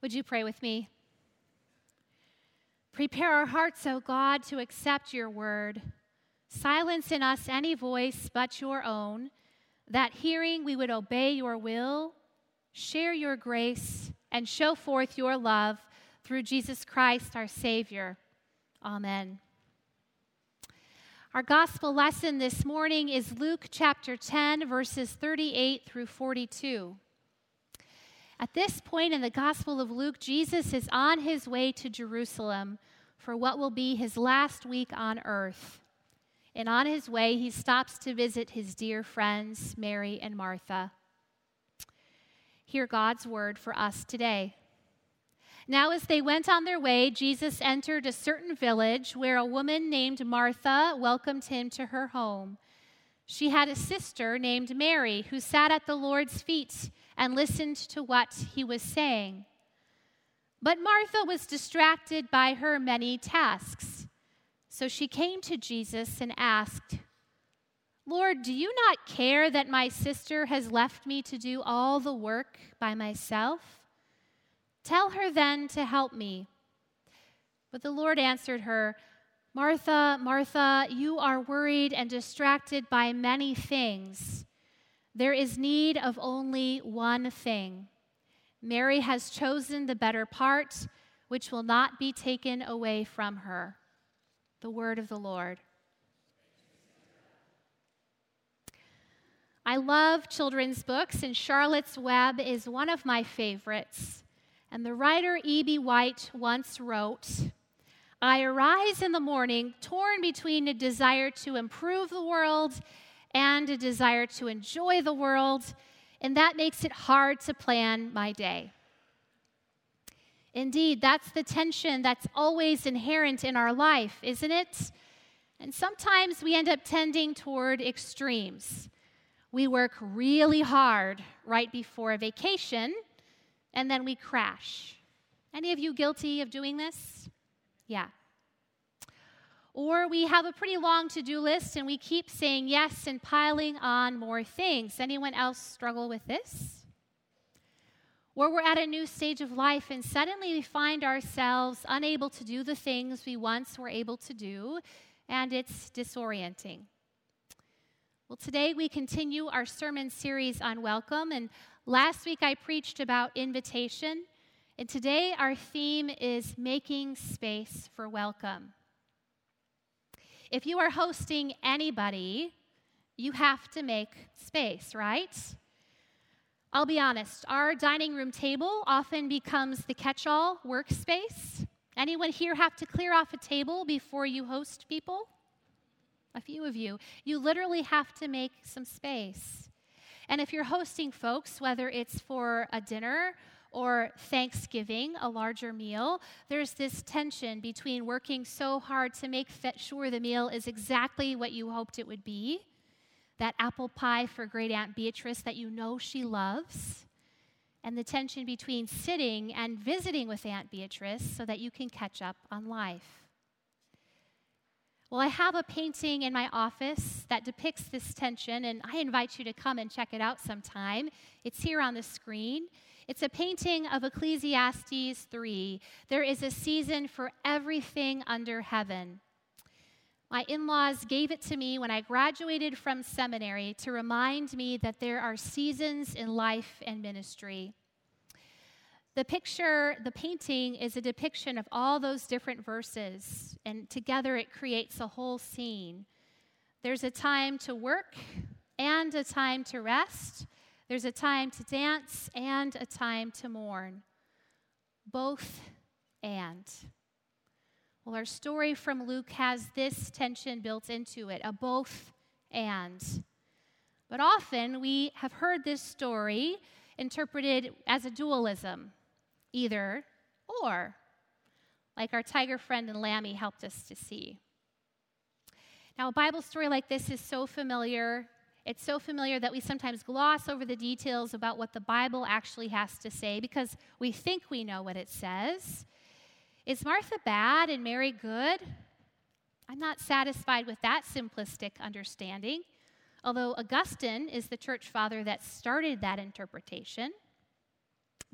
Would you pray with me? Prepare our hearts, O God, to accept your word. Silence in us any voice but your own, that hearing we would obey your will, share your grace, and show forth your love through Jesus Christ, our Savior. Amen. Our gospel lesson this morning is Luke chapter 10, verses 38 through 42. At this point in the Gospel of Luke, Jesus is on his way to Jerusalem for what will be his last week on earth. And on his way, he stops to visit his dear friends, Mary and Martha. Hear God's word for us today. Now, as they went on their way, Jesus entered a certain village where a woman named Martha welcomed him to her home. She had a sister named Mary who sat at the Lord's feet and listened to what he was saying. But Martha was distracted by her many tasks. So she came to Jesus and asked, "Lord, do you not care that my sister has left me to do all the work by myself? Tell her then to help me." But the Lord answered her, "Martha, Martha, you are worried and distracted by many things. There is need of only one thing. Mary has chosen the better part, which will not be taken away from her." The word of the Lord. I love children's books, and Charlotte's Web is one of my favorites. And the writer E.B. White once wrote, "I arise in the morning torn between a desire to improve the world and a desire to enjoy the world, and that makes it hard to plan my day." Indeed, that's the tension that's always inherent in our life, isn't it? And sometimes we end up tending toward extremes. We work really hard right before a vacation, and then we crash. Any of you guilty of doing this? Yeah. Or we have a pretty long to-do list and we keep saying yes and piling on more things. Anyone else struggle with this? Or we're at a new stage of life and suddenly we find ourselves unable to do the things we once were able to do, and it's disorienting. Well, today we continue our sermon series on welcome, and last week I preached about invitation, and today our theme is making space for welcome. If you are hosting anybody, you have to make space, right? I'll be honest, our dining room table often becomes the catch-all workspace. Anyone here have to clear off a table before you host people? A few of you. You literally have to make some space. And if you're hosting folks, whether it's for a dinner or Thanksgiving, a larger meal, there's this tension between working so hard to make sure the meal is exactly what you hoped it would be, that apple pie for Great Aunt Beatrice that you know she loves, and the tension between sitting and visiting with Aunt Beatrice so that you can catch up on life. Well, I have a painting in my office that depicts this tension, and I invite you to come and check it out sometime. It's here on the screen. It's a painting of Ecclesiastes 3. There is a season for everything under heaven. My in-laws gave it to me when I graduated from seminary to remind me that there are seasons in life and ministry. The painting is a depiction of all those different verses, and together it creates a whole scene. There's a time to work and a time to rest. There's a time to dance and a time to mourn. Both and. Well, our story from Luke has this tension built into it, a both and. But often we have heard this story interpreted as a dualism, either or, like our tiger friend and Lammy helped us to see. Now, a Bible story like this is so familiar. It's so familiar that we sometimes gloss over the details about what the Bible actually has to say because we think we know what it says. Is Martha bad and Mary good? I'm not satisfied with that simplistic understanding, although Augustine is the church father that started that interpretation.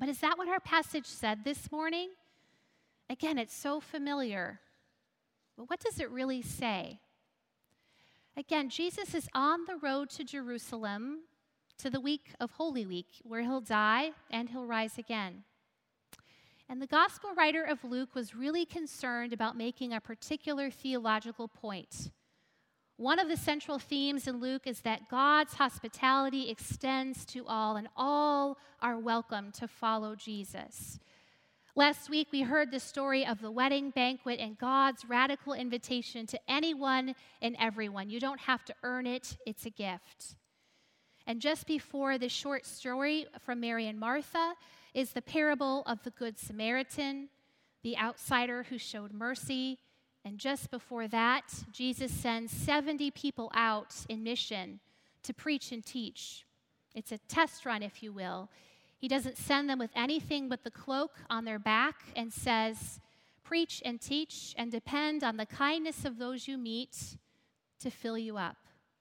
But is that what our passage said this morning? Again, it's so familiar. But what does it really say? Again, Jesus is on the road to Jerusalem to the week of Holy Week, where he'll die and he'll rise again. And the gospel writer of Luke was really concerned about making a particular theological point. One of the central themes in Luke is that God's hospitality extends to all, and all are welcome to follow Jesus. Last week, we heard the story of the wedding banquet and God's radical invitation to anyone and everyone. You don't have to earn it, it's a gift. And just before this short story from Mary and Martha is the parable of the Good Samaritan, the outsider who showed mercy. And just before that, Jesus sends 70 people out in mission to preach and teach. It's a test run, if you will. He doesn't send them with anything but the cloak on their back and says, preach and teach and depend on the kindness of those you meet to fill you up.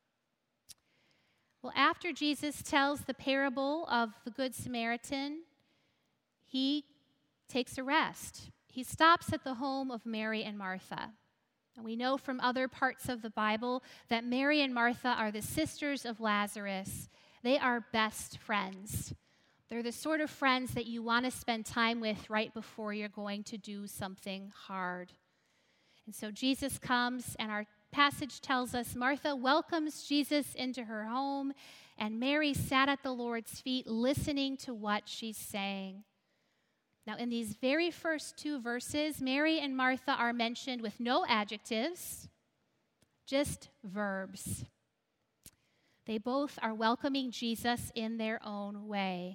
Well, after Jesus tells the parable of the Good Samaritan, he takes a rest. He stops at the home of Mary and Martha. And we know from other parts of the Bible that Mary and Martha are the sisters of Lazarus. They are best friends. They're the sort of friends that you want to spend time with right before you're going to do something hard. And so Jesus comes, and our passage tells us Martha welcomes Jesus into her home, and Mary sat at the Lord's feet listening to what she's saying. Now, in these very first two verses, Mary and Martha are mentioned with no adjectives, just verbs. They both are welcoming Jesus in their own way.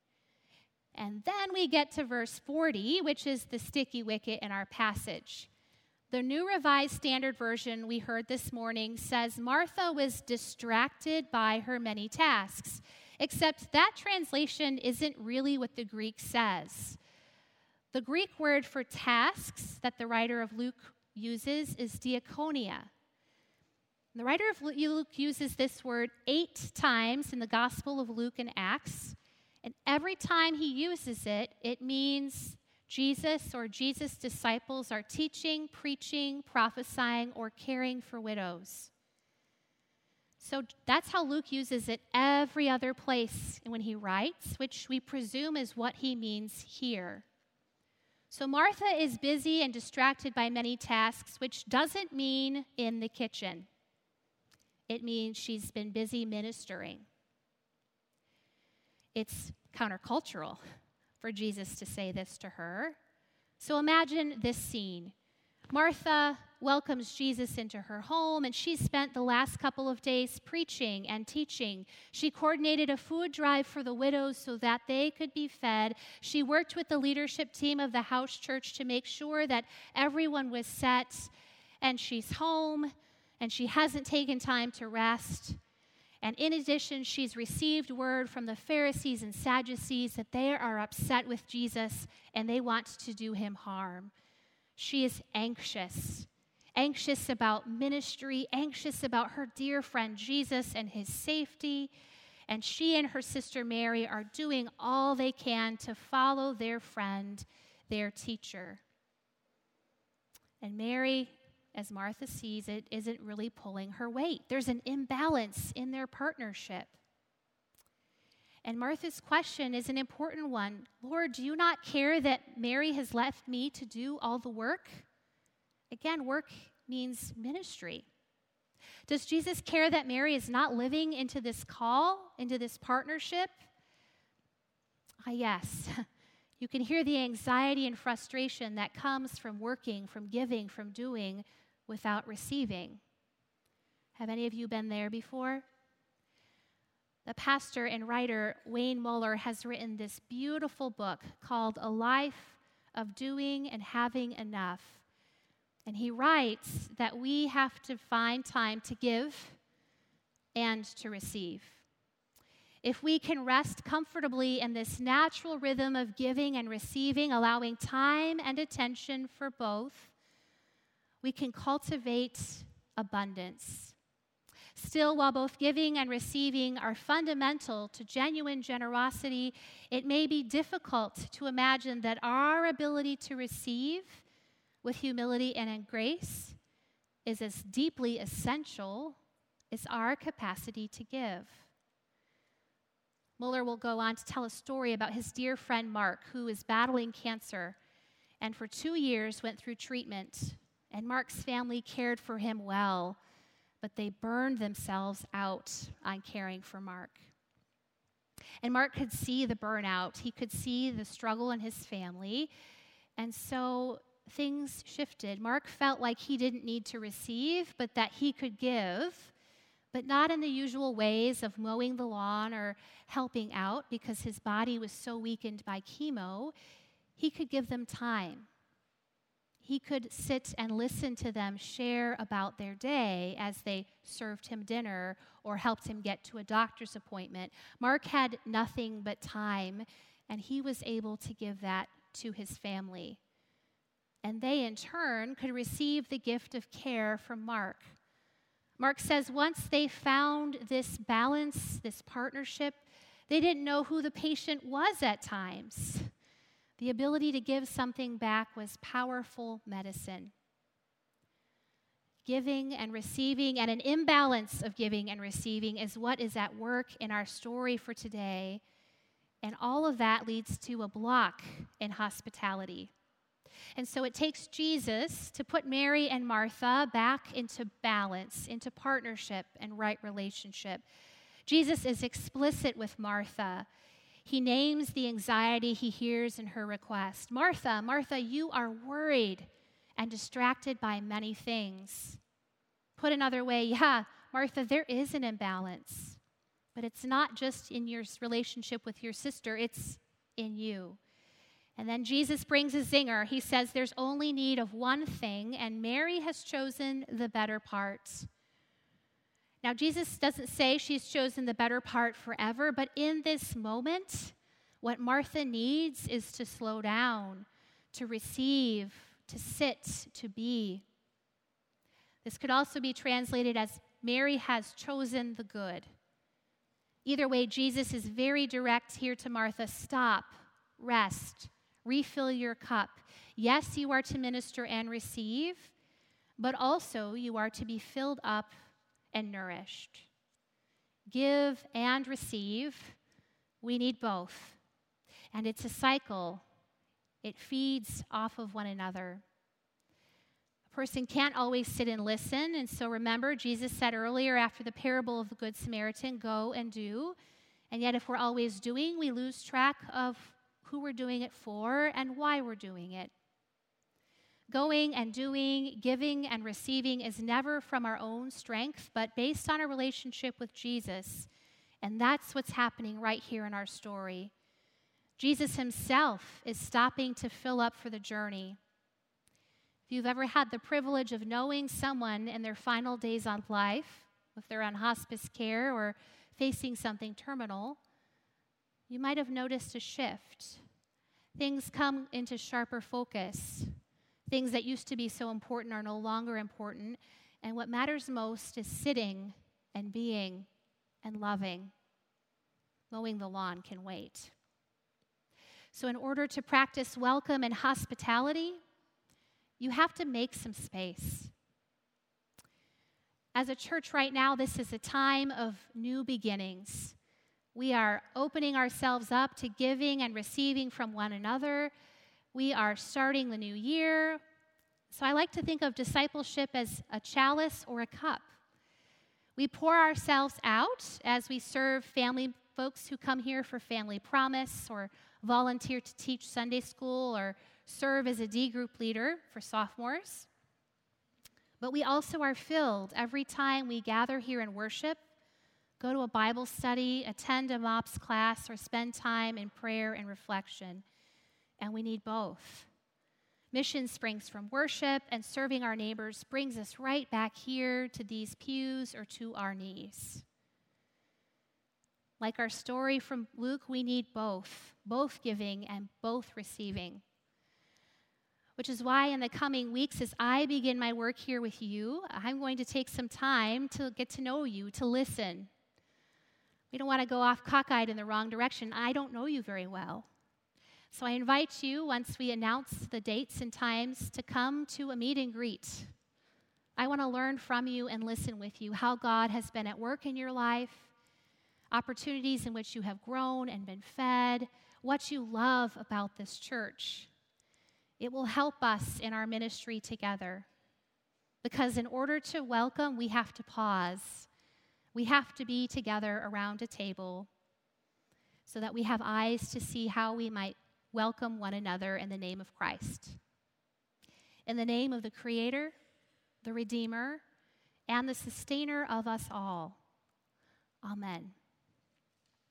And then we get to verse 40, which is the sticky wicket in our passage. The New Revised Standard Version we heard this morning says Martha was distracted by her many tasks, except that translation isn't really what the Greek says. The Greek word for tasks that the writer of Luke uses is diakonia. The writer of Luke uses this word 8 times in the Gospel of Luke and Acts. And every time he uses it, it means Jesus or Jesus' disciples are teaching, preaching, prophesying, or caring for widows. So that's how Luke uses it every other place when he writes, which we presume is what he means here. So Martha is busy and distracted by many tasks, which doesn't mean in the kitchen. It means she's been busy ministering. It's countercultural for Jesus to say this to her. So imagine this scene. Martha welcomes Jesus into her home, and she spent the last couple of days preaching and teaching. She coordinated a food drive for the widows so that they could be fed. She worked with the leadership team of the house church to make sure that everyone was set, and she's home, and she hasn't taken time to rest. And in addition, she's received word from the Pharisees and Sadducees that they are upset with Jesus and they want to do him harm. She is anxious about ministry, anxious about her dear friend Jesus and his safety. And she and her sister Mary are doing all they can to follow their friend, their teacher. And Mary, as Martha sees it, isn't really pulling her weight. There's an imbalance in their partnership. And Martha's question is an important one. Lord, do you not care that Mary has left me to do all the work? Again, work means ministry. Does Jesus care that Mary is not living into this call, into this partnership? Yes. You can hear the anxiety and frustration that comes from working, from giving, from doing without receiving. Have any of you been there before? The pastor and writer Wayne Muller has written this beautiful book called A Life of Doing and Having Enough. And he writes that we have to find time to give and to receive. If we can rest comfortably in this natural rhythm of giving and receiving, allowing time and attention for both, we can cultivate abundance. Still, while both giving and receiving are fundamental to genuine generosity, it may be difficult to imagine that our ability to receive with humility and in grace is as deeply essential as our capacity to give. Muller will go on to tell a story about his dear friend Mark, who is battling cancer and for 2 years went through treatment. And Mark's family cared for him well, but they burned themselves out on caring for Mark. And Mark could see the burnout. He could see the struggle in his family. And so things shifted. Mark felt like he didn't need to receive, but that he could give, but not in the usual ways of mowing the lawn or helping out because his body was so weakened by chemo. He could give them time. He could sit and listen to them share about their day as they served him dinner or helped him get to a doctor's appointment. Mark had nothing but time, and he was able to give that to his family. And they, in turn, could receive the gift of care from Mark. Mark says once they found this balance, this partnership, they didn't know who the patient was at times. The ability to give something back was powerful medicine. Giving and receiving, and an imbalance of giving and receiving, is what is at work in our story for today. And all of that leads to a block in hospitality. And so it takes Jesus to put Mary and Martha back into balance, into partnership and right relationship. Jesus is explicit with Martha. He names the anxiety he hears in her request. Martha, Martha, you are worried and distracted by many things. Put another way, yeah, Martha, there is an imbalance, but it's not just in your relationship with your sister, it's in you. And then Jesus brings a zinger. He says there's only need of one thing, and Mary has chosen the better part. Now, Jesus doesn't say she's chosen the better part forever, but in this moment, what Martha needs is to slow down, to receive, to sit, to be. This could also be translated as Mary has chosen the good. Either way, Jesus is very direct here to Martha. Stop, rest, refill your cup. Yes, you are to minister and receive, but also you are to be filled up and nourished. Give and receive, we need both. And it's a cycle. It feeds off of one another. A person can't always sit and listen, and so remember, Jesus said earlier after the parable of the Good Samaritan, go and do. And yet if we're always doing, we lose track of who we're doing it for and why we're doing it. Going and doing, giving and receiving is never from our own strength, but based on a relationship with Jesus. And that's what's happening right here in our story. Jesus himself is stopping to fill up for the journey. If you've ever had the privilege of knowing someone in their final days on life, if they're on hospice care or facing something terminal, you might have noticed a shift. Things come into sharper focus. Things that used to be so important are no longer important. And what matters most is sitting and being and loving. Mowing the lawn can wait. So in order to practice welcome and hospitality, you have to make some space. As a church right now, this is a time of new beginnings. We are opening ourselves up to giving and receiving from one another. We are starting the new year. So I like to think of discipleship as a chalice or a cup. We pour ourselves out as we serve family folks who come here for Family Promise or volunteer to teach Sunday school or serve as a D group leader for sophomores. But we also are filled every time we gather here and worship, go to a Bible study, attend a MOPS class, or spend time in prayer and reflection. And we need both. Mission springs from worship, and serving our neighbors brings us right back here to these pews or to our knees. Like our story from Luke, we need both giving and both receiving. which is why in the coming weeks, as I begin my work here with you, I'm going to take some time to get to know you, to listen. We don't want to go off cockeyed in the wrong direction. I don't know you very well. So I invite you, once we announce the dates and times, to come to a meet and greet. I want to learn from you and listen with you how God has been at work in your life, opportunities in which you have grown and been fed, what you love about this church. It will help us in our ministry together. Because in order to welcome, we have to pause. We have to be together around a table so that we have eyes to see how we might welcome one another in the name of Christ. In the name of the Creator, the Redeemer, and the Sustainer of us all. Amen.